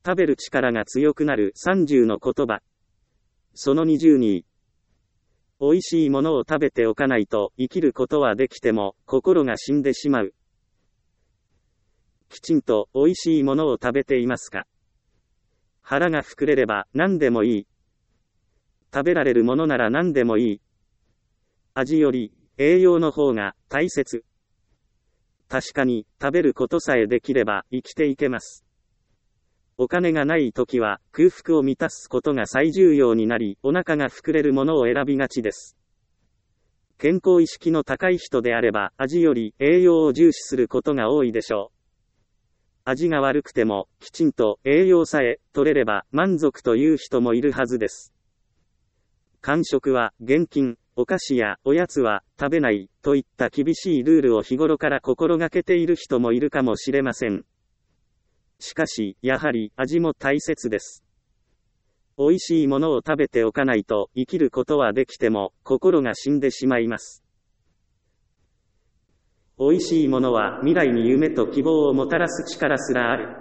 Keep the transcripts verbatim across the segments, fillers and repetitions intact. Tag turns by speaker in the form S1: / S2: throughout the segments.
S1: 食べる力が強くなるさんじゅうの言葉。そのにじゅうに。美味しいものを食べておかないと生きることはできても心が死んでしまう。きちんと美味しいものを食べていますか？腹が膨れれば何でもいい。食べられるものなら何でもいい。味より栄養の方が大切。確かに食べることさえできれば生きていけます。お金がないときは空腹を満たすことが最重要になり、お腹が膨れるものを選びがちです。健康意識の高い人であれば味より栄養を重視することが多いでしょう。味が悪くてもきちんと栄養さえ取れれば満足という人もいるはずです。間食は厳禁、お菓子やおやつは食べないといった厳しいルールを日頃から心がけている人もいるかもしれません。しかし、やはり味も大切です。美味しいものを食べておかないと生きることはできても心が死んでしまいます。美味しいものは未来に夢と希望をもたらす力すらある。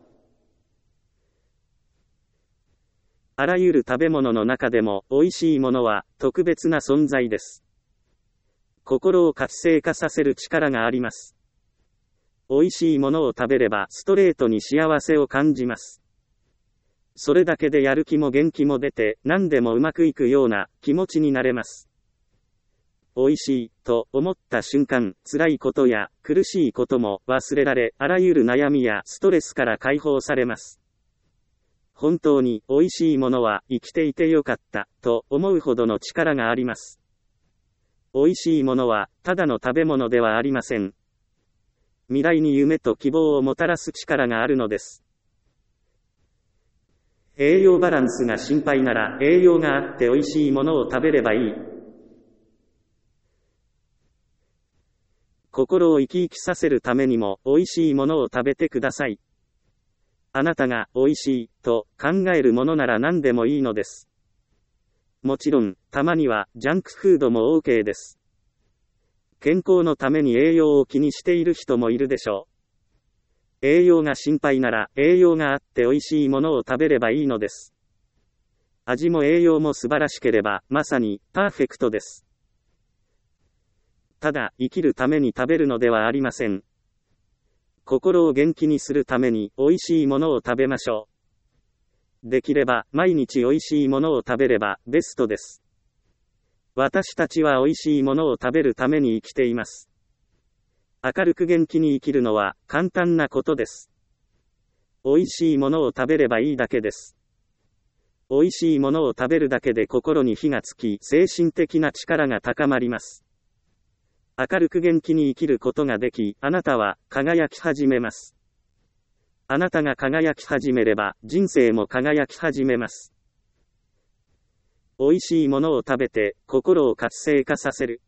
S1: あらゆる食べ物の中でも美味しいものは特別な存在です。心を活性化させる力があります。美味しいものを食べればストレートに幸せを感じます。それだけでやる気も元気も出て何でもうまくいくような気持ちになれます。美味しいと思った瞬間、辛いことや苦しいことも忘れられ、あらゆる悩みやストレスから解放されます。本当に美味しいものは生きていてよかったと思うほどの力があります。美味しいものはただの食べ物ではありません。未来に夢と希望をもたらす力があるのです。栄養バランスが心配なら栄養があって美味しいものを食べればいい。心を生き生きさせるためにも美味しいものを食べてください。あなたが美味しいと考えるものなら何でもいいのです。もちろん、たまにはジャンクフードも OK です。健康のために栄養を気にしている人もいるでしょう。栄養が心配なら栄養があって美味しいものを食べればいいのです。味も栄養も素晴らしければまさにパーフェクトです。ただ生きるために食べるのではありません。心を元気にするために美味しいものを食べましょう。できれば毎日美味しいものを食べればベストです。私たちは美味しいものを食べるために生きています。明るく元気に生きるのは簡単なことです。美味しいものを食べればいいだけです。美味しいものを食べるだけで心に火がつき、精神的な力が高まります。明るく元気に生きることができ、あなたは輝き始めます。あなたが輝き始めれば、人生も輝き始めます。美味しいものを食べて、心を活性化させる。